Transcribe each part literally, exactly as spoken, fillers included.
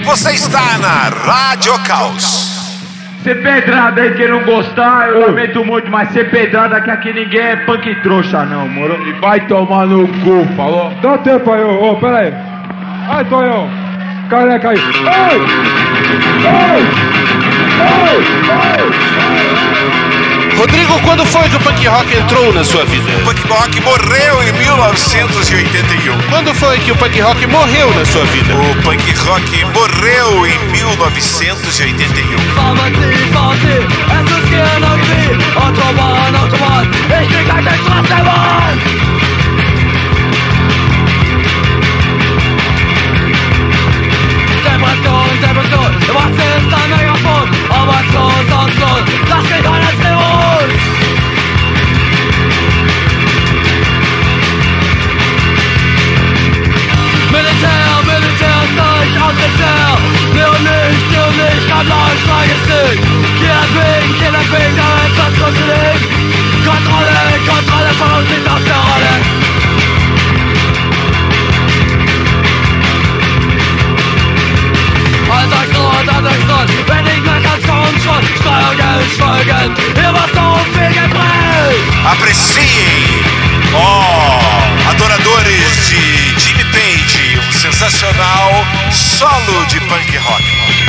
Você está na Rádio Caos. Ser pedrada aí, quem não gostar, eu lamento muito, mas ser pedrada que aqui ninguém é punk trouxa não, moro? E vai tomar no cu, falou? Dá tempo aí, ô, ô, pera aí. Ai, Tonhão, careca aí. Ai! Ai! Ai! Ai! Rodrigo, quando foi que o punk rock entrou na sua vida? O punk rock morreu em mil novecentos e oitenta e um. Quando foi que o punk rock morreu na sua vida? O punk rock morreu em mil novecentos e oitenta e um. Depression, Depression, was ist ein Megafon? Arbeitslos, sonstlos, das geht alles für uns! Militär, Militär ist nicht autoritär. Wir und nicht, wir und nicht, kein blaues Schweigestick. Kidnapping, Kidnapping, da ist das Kontinent. Kontrolle, Kontrolle von uns nicht aus der Rolle. Alltagsrot, Alltagsrot, wenn ich mehr kann's kaum schon. Steuergeld, Steuergeld, hier was so viel gebrannt. Apreciem! Oh, adoradores de Jimmy Page, um sensacional solo de punk rock.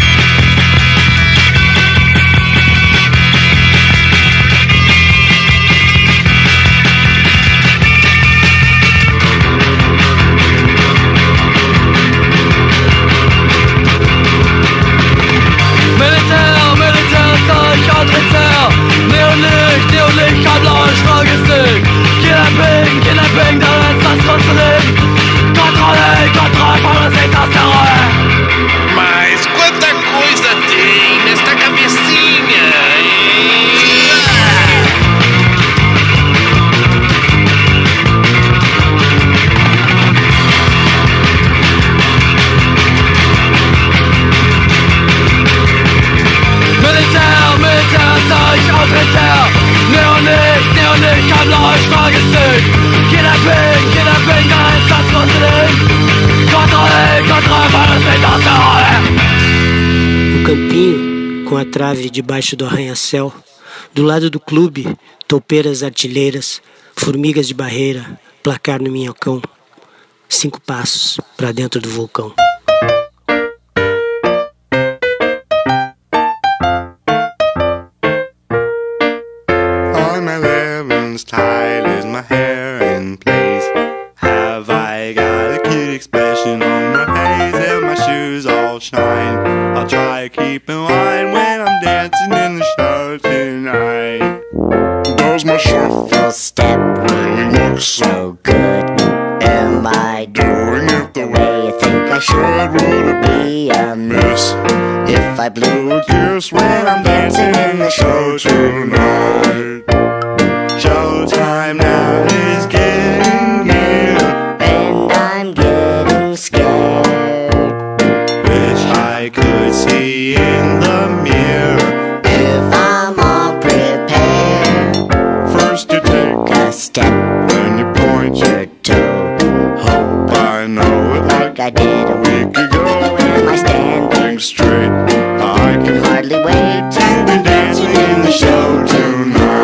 Militär, Militär ist nicht autoritär. Neonlicht, Neonlicht, kein blaues Schweigestick. Kidnapping, Kidnapping, da ist das Kontinent. Kontrolle, Kontrolle, von uns nicht aus der Rolle. Mas quanta coisa tem nesta cabecinha, hein? Militär, Militär ist nicht autoritär. Neonlicht, Neonlicht, kein blaues Schweigestick. Kidnapping, Kidnapping, da ist das Kontinent. Kontrolle, Kontrolle, von uns nicht aus der Rolle. No campinho, com a trave debaixo do arranha-céu, do lado do clube, toupeiras artilheiras, formigas de barreira, placar no minhocão, cinco passos pra dentro do vulcão. On my living style is my hair in place. Have I got a cute expression on my face? If my shoes all shine, I'll try to keep in line when I'm dancing in the show tonight. Does my shuffle step really look so good? Am I doing it the way you think I should? Would it be a miss if I blew a kiss when I'm dancing in the show tonight? Showtime now is getting here, And I'm getting scared. wish I could see in the mirror. If I'm all prepared, First you take a step, then you point your your toe, hope I know it like like I did a week ago. Am I standing? Think straight, I can Hardly wait to be dancing in the show tonight.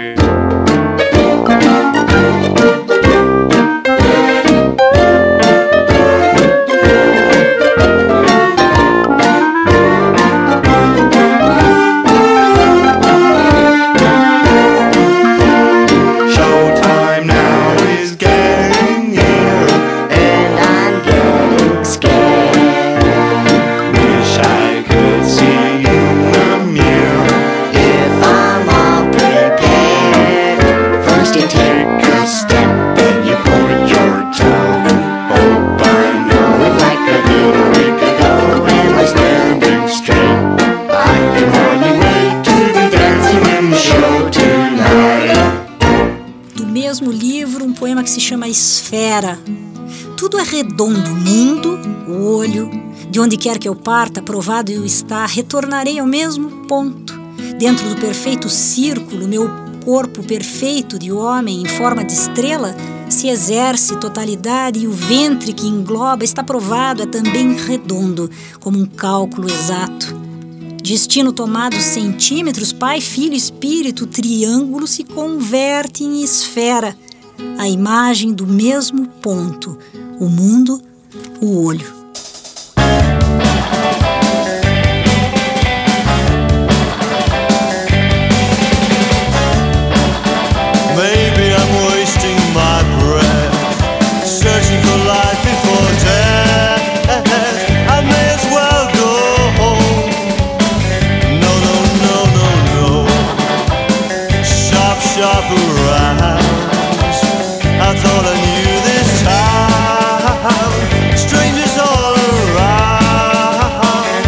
Showtime now is getting here. and I'm getting scared. Wish I could see in the mirror. If I'm all prepared, first you take a step, then you point your toe. Hope I know it like I did a week ago. Am I standing straight? I can hardly wait to be dancing in the show tonight. Do mesmo livro, um poema que se chama Esfera. Tudo é redondo, o mundo, o olho. De onde quer que eu parta, provado eu estar, retornarei ao mesmo ponto. Dentro do perfeito círculo, meu corpo perfeito de homem em forma de estrela se exerce totalidade e o ventre que engloba, está provado, é também redondo, como um cálculo exato. Destino tomado centímetros, pai, filho, espírito, triângulo se converte em esfera, a imagem do mesmo ponto, o mundo, o olho. Maybe I'm wasting my breath, searching for life before death. I may as well go home. No, no, no, no, no. Sharp, sharp arounds. I thought I knew this town. Strangers all around,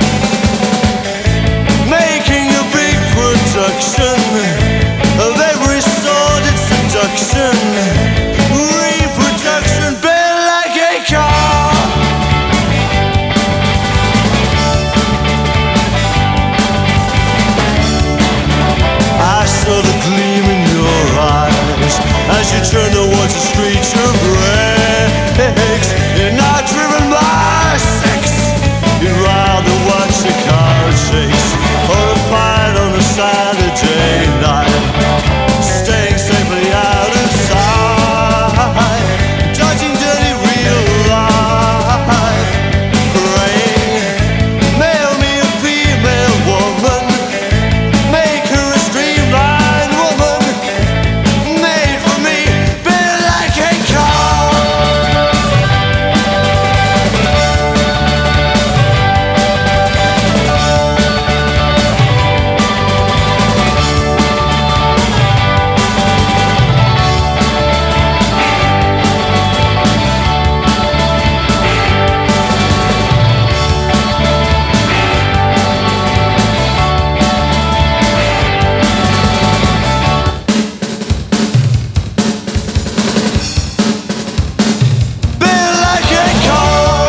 making a big production of every sordid seduction, reproduction, built like a car. I saw the gleam in your eyes as you turned towards the streets of breaks. You're not driven by sex, you'd rather watch a car chase or a fight on a Saturday night, staying safely out of sight, dodging dirty real life, praying, mail me a female woman, make her a streamlined woman, made for me, built like a car. Built like a car.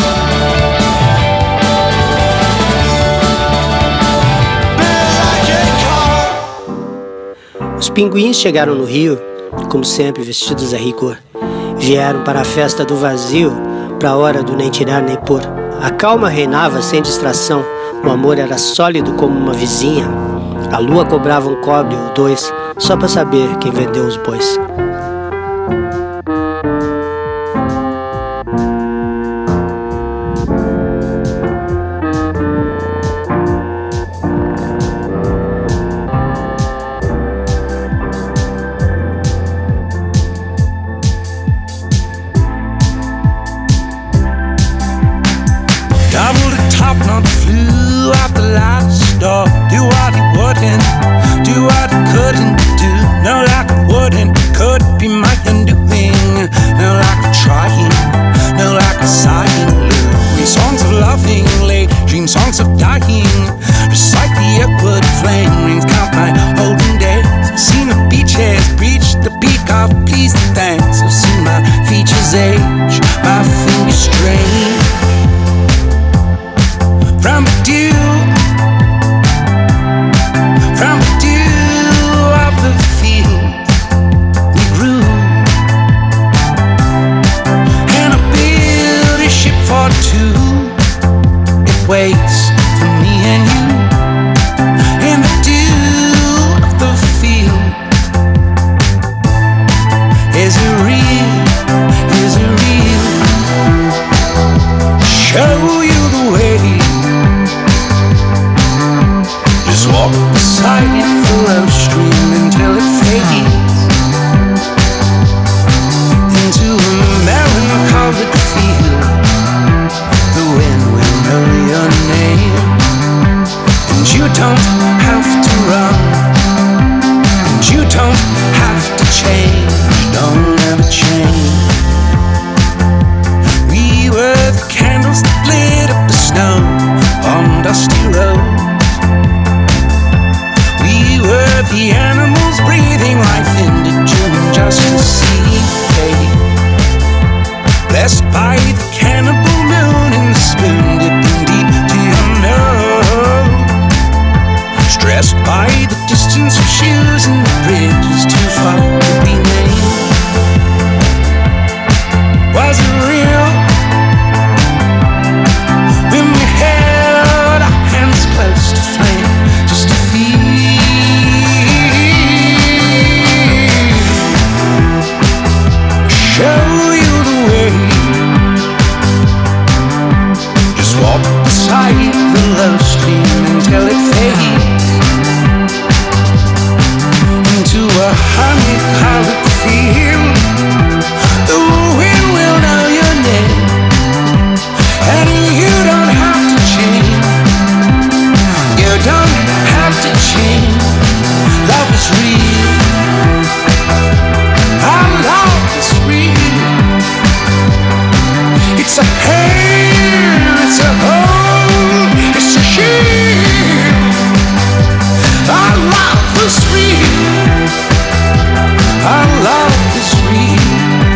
Built like a car. Os pinguins chegaram no Rio, como sempre, vestidos a rigor. Vieram para a festa do vazio, para a hora do nem tirar nem pôr. A calma reinava sem distração, o amor era sólido como uma vizinha. A lua cobrava um cobre ou dois, só para saber quem vendeu os bois. Double the top knot, flew out the last star. Do what he wouldn't, do what he couldn't do. No, like it wouldn't, could be my undoing. No, like I'm trying, no, like I'm sighing. Dream songs of loving, late dream songs of dying. Recite the upward flame rings, count my olden days. I've seen the beaches breach the peak of pleasing things. I've seen my features age, my fingers strain. From the dew, from the dew of the field, we grew. And I built a ship for two. It waits for me and you. In the dew of the field, is it real? Is it real? Show you the way. Just walk beside it, flow stream until it fades into a melancholic field. The wind will know your name, and you don't have to run, and you don't have to change. Don't ever change. We were the candles that lit up the snow on dusty roads. We were the animals breathing life into June just to see fade. Blessed by the cannibal moon and the spoon dipping deep to your nose. Stressed by the distance of shoes and the bridges too far to be named. show you the way. Just walk beside the love stream until it fades into a honeycomb field. The wind will know your name, and you don't have to change. You don't have to change. Love is real. Our love is real. It's a hand, it's a hold, it's a shield. Our love is real. Our love is real.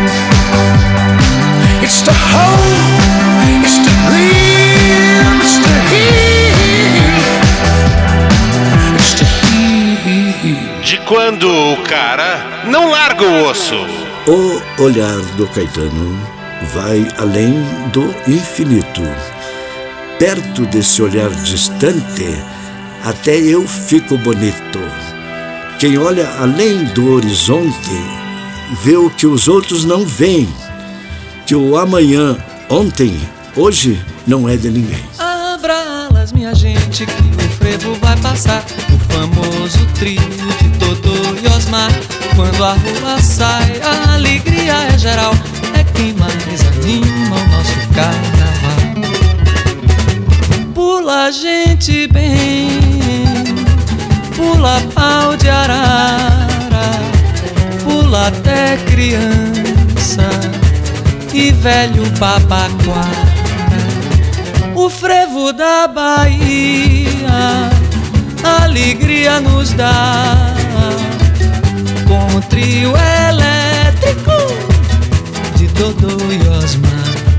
It's the hold, it's the real, it's the heal, it's the heal. De quando o cara não larga o osso. O olhar do Caetano vai além do infinito. Perto desse olhar distante, até eu fico bonito. Quem olha além do horizonte vê o que os outros não veem. Que o amanhã, ontem, hoje não é de ninguém. Abra alas, minha gente, que o frevo vai passar. O famoso trio de Dodô e Osmar. Quando a rua sai, a alegria é geral. É quem mais anima o nosso carnaval. Pula gente bem, pula pau de arara, pula até criança e velho babaquara. O frevo da Bahia alegria nos dá, com o trio elétrico de Dodô e Osmar.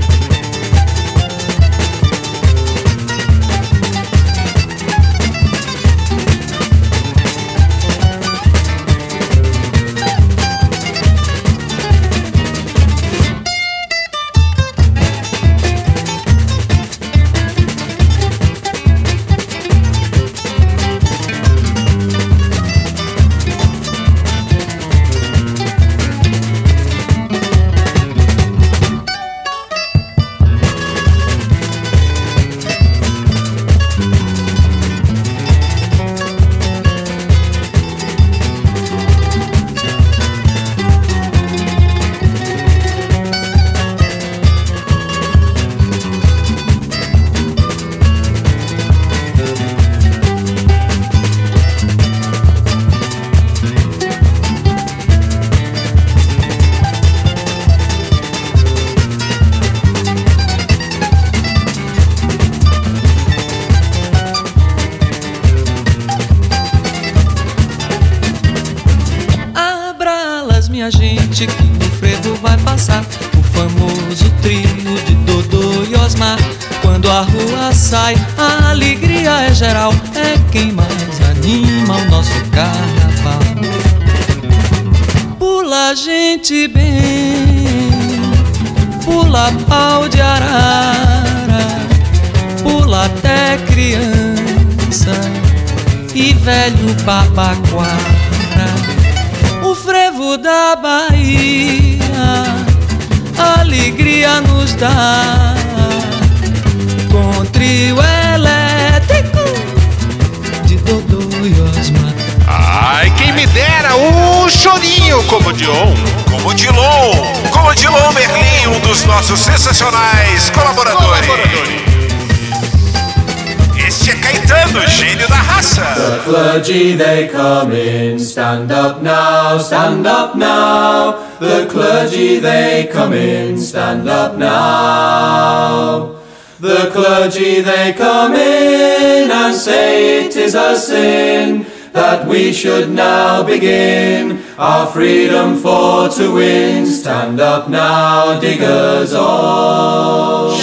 Minha gente, que o frevo vai passar. O famoso trio de Dodô e Osmar. Quando a rua sai, a alegria é geral. É quem mais anima o nosso carnaval. Pula gente bem, pula pau de arara, pula até criança e velho babaquara. O frevo da Bahia alegria nos dá, com o trio elétrico de Dodô e Osmar. Ai, quem me dera um chorinho como o Dion, como o Dilon, como o Dilon Merlin, um dos nossos sensacionais colaboradores. colaboradores. Este é Caetano, gênio da raça. The clergy they come in, stand up now, stand up now. The clergy they come in, stand up now. The clergy they come in and say it is a sin that we should now begin our freedom for to win. Stand up now, diggers all.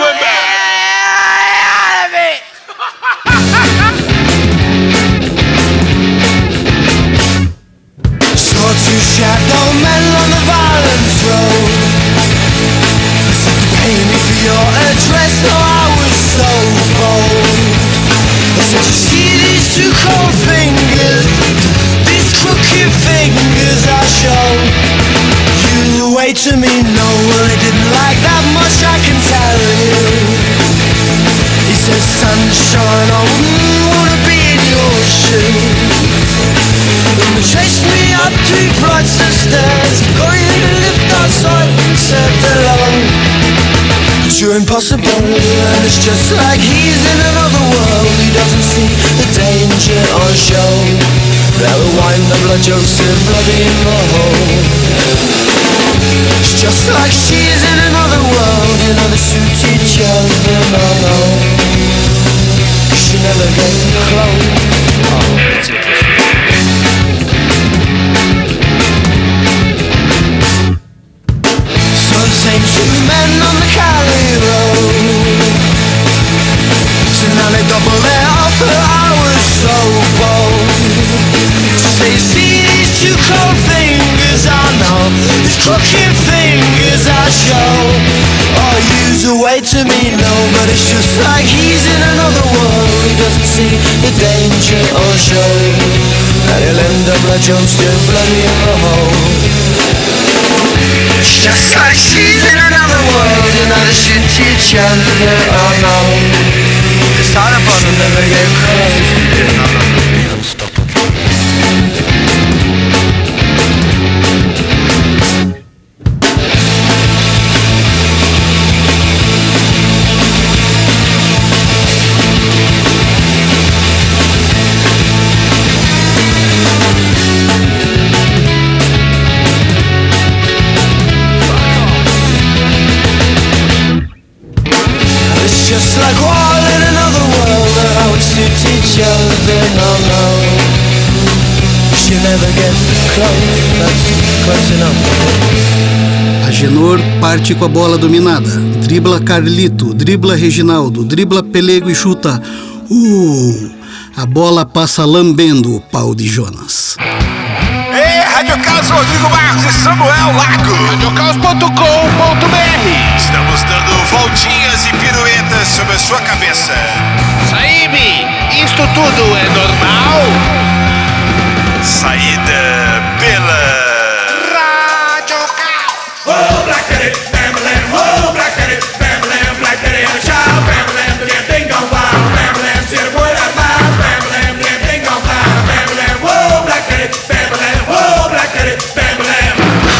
To shadow men on the violence road. Pay me for your address, no, I was so bold. I said, you see these two cold fingers, these crooked fingers I show. You away to me, no, well, he didn't like that much, I can tell you. He says, sunshine, I wouldn't wanna be in your shoes. And they chased me up three flights of stairs, going to lift outside and said hello. But you're impossible, and it's just like he's in another world. He doesn't see the danger on show. Now the wine, the blood jokes are bloody in the hole. It's just like she's in another world. You know they suit each other, no, no. She never gets close. Oh, it's interesting. So the same two men on the Cali Road. So now they double their offer. I was so bold. So you see these two cold fingers, I know. These crooked fingers I show. Oh, use away to me, no, but it's just like he's in another world. He doesn't see the danger on show. And he'll end up like Joseph, bloody in the hole. It's just like she's in another world. You know they shoot each other, oh no. It's hard upon them, never get close. Just like all in another world, I would suit each other, no, no. She never gets close, that's close enough. Agenor parte com a bola dominada. Dribla Carlito, dribla Reginaldo, dribla Pelego e chuta. Uh! A bola passa lambendo o pau de Jonas. Ei, Rádio Caos, Rodrigo Marcos e Samuel Lago. rádio caos ponto com ponto b r. Estamos dando voltinhas e piruetas sobre a sua cabeça. Saíbe, isto tudo é normal? Saída pela Rádio Caos. Oh, Black Daddy, Bam-a-lam, oh, Black Daddy, Bam-a-lam, Black Daddy and a child, Bam-a-lam, the damn thing gone wild, Bam-a-lam, said a word out loud, Bam-a-lam, the damn thing gone wild, Bam-a-lam, whoa, Black Daddy, Bam-a-lam, whoa, Black Daddy, Bam-a-lam.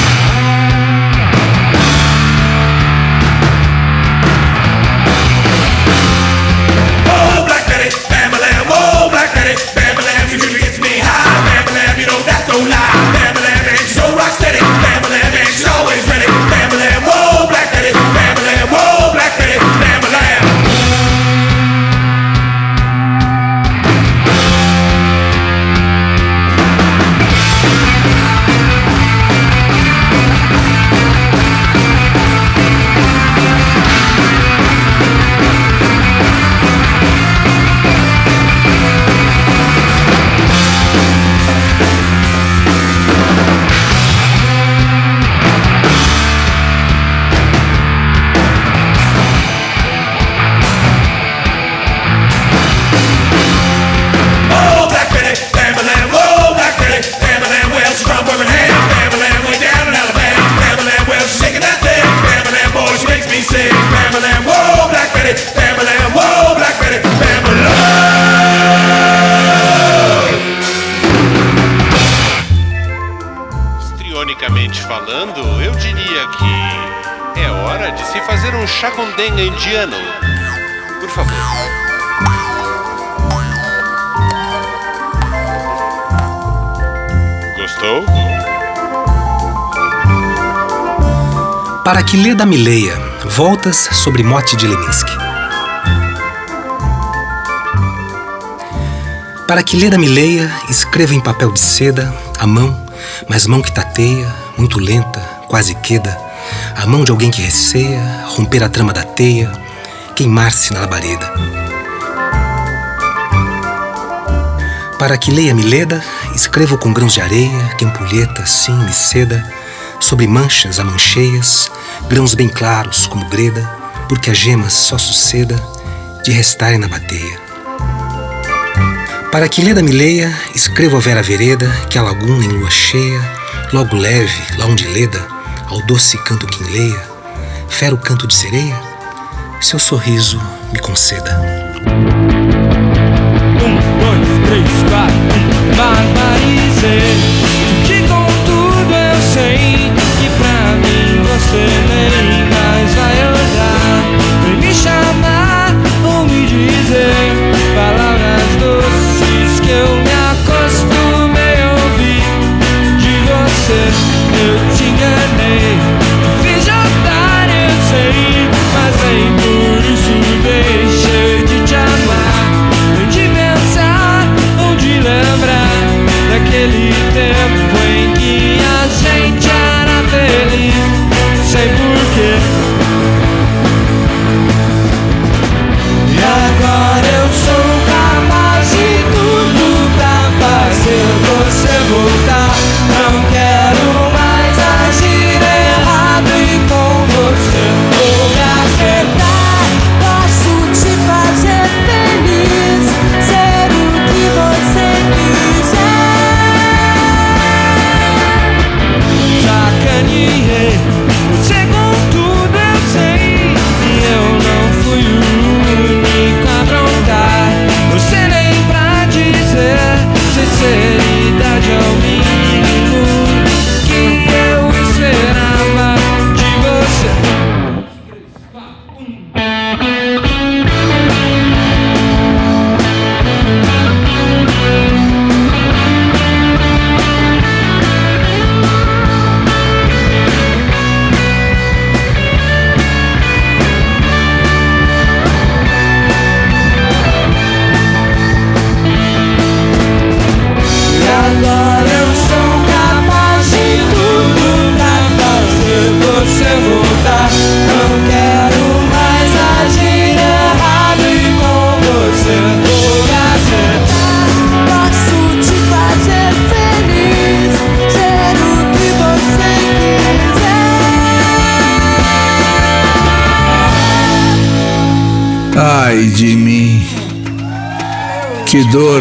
Oh, Black Daddy, Bam-a-lam, whoa, Black Daddy, Bam-a-lam, you really gets me high, Bam-a-lam, you know that's no lie, Bam-a-lam, and she's so rock steady, Bam-a-lam, and she's always ready, Bam-a-lam, whoa, Black Daddy, Bam-a-lam, whoa, Black Daddy, Bam-a-lam. Oh, Black Betty, Bam-a-lam, whoa, Black Betty, Bam-a-lam, well, she's from Birmingham, Bam-a-lam, way down in Alabama, Bam-a-lam, well, she's shaking that thing, Bam-a-lam, boy, she makes me sick, Bam-a-lam, whoa, Black Betty, Bam-a-lam, whoa, Black Betty, Bam-a-lam. Histrionicamente falando, eu diria que é hora de se fazer um chacondenga indiano. Por favor. Gostou? Para que lê da Mileia, voltas sobre mote de Leminski. Para que lê da Mileia, escreva em papel de seda, a mão, mas mão que tateia, muito lenta, quase queda, a mão de alguém que receia, romper a trama da teia, queimar-se na labareda. Para que leia Mileda, escrevo com grãos de areia, que ampulheta, sim, me seda, sobre manchas amancheias, grãos bem claros como greda, porque as gemas só suceda de restarem na bateia. Para que leda Mileia, escrevo a vera vereda, que a laguna em lua cheia, logo leve, lá onde leda, ao doce canto que enleia, fero canto de sereia, seu sorriso me conceda. Um, dois, três, quatro, barbarizei. Que com tudo eu sei que pra mim você nem mais vai olhar, nem me chamar ou me dizer palavras doces que eu me acostumei a ouvir de você. Eu te enganei, fiz de otário, eu sei, mas nem por isso deixei de te amar, nem de pensar ou de lembrar daquele tempo em que a gente era feliz, sei porquê. E agora eu sou capaz de tudo pra fazer você voltar. Não quero mais agir errado e com você vou me acertar. Posso te fazer feliz, ser o que você quiser. Sacaneei, você com tudo eu sei, e eu não fui o único a aprontar. Você nem pra dizer sinceridade ao mínimo que eu esperava de você. E agora eu sou capaz de tudo pra fazer você voltar. Não quero mais agir errado e com você vou me acertar. Posso te fazer feliz, ser o que você quiser. Ai de mim, que dor,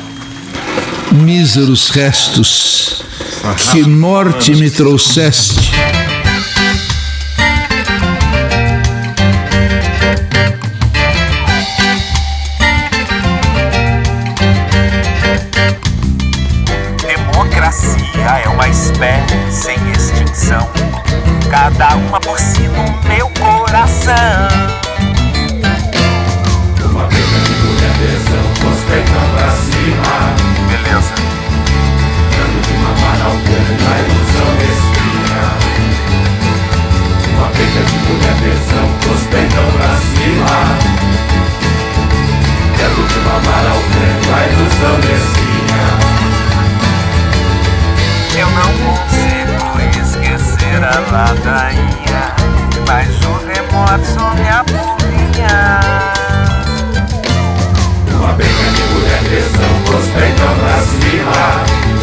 míseros restos, que morte me trouxeste. Democracia é uma espécie sem extinção, cada uma por si no meu coração. Uma briga de mulher tesão, com os peitão pra cima. Beleza. Dando de mamar ao grande, a ilusão mesquinha. Uma briga de mulher tesão, com os peitão pra cima. Dando de mamar ao grande, a ilusão mesquinha. Eu não consigo esquecer a ladainha, mas o remorso me apurrinha. Uma briga de mulher tesão, com os peitão pra cima.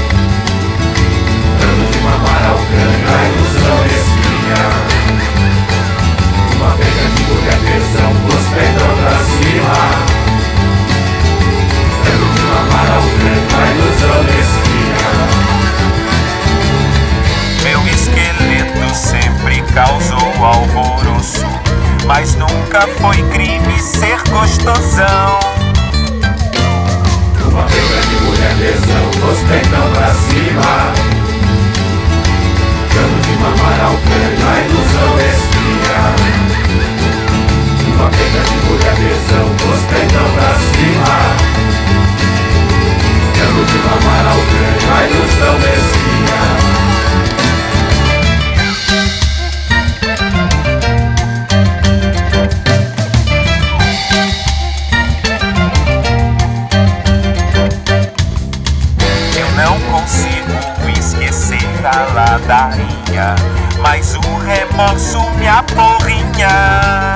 Dando de mamar ao crânio, a ilusão mesquinha. Uma briga de mulher tesão, com os peitão pra cima. Dando de mamar ao crânio, a ilusão mesquinha. Meu esqueleto sempre causou alvoroço, mas nunca foi crime ser gostosão. Uma briga de mulher tesão, com os peitão pra cima. Dando de mamar ao crânio, a ilusão mesquinha. Uma briga de mulher tesão, com os peitão pra cima. Dando de mamar ao crânio, a ilusão mesquinha. Não consigo esquecer a ladainha, mas o remorso me aporrinha.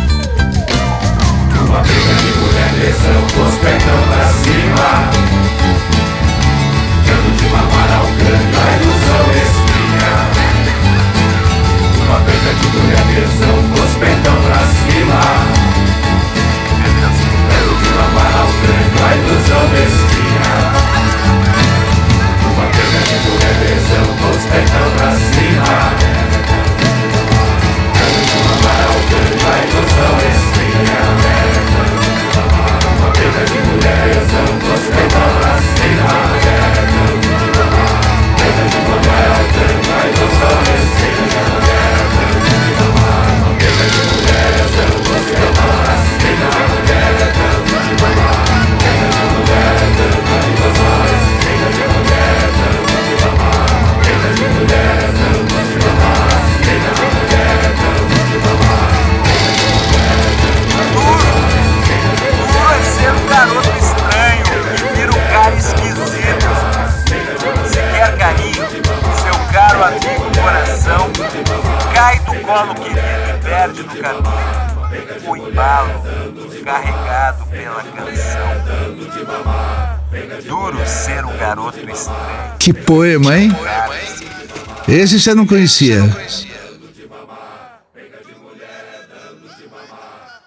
Uma briga de mulher tesão, com os peitão pra cima. Dando de mamar ao crânio, a ilusão mesquinha. Uma briga de mulher tesão, com os peitão pra cima. Dando de mamar ao crânio, a ilusão mesquinha. Uma briga de mulher tesão, com os peitão pra cima. me perde no caminho, o embalo carregado pela canção. Duro ser um garoto estranho. Que poema, hein? Esse você não conhecia.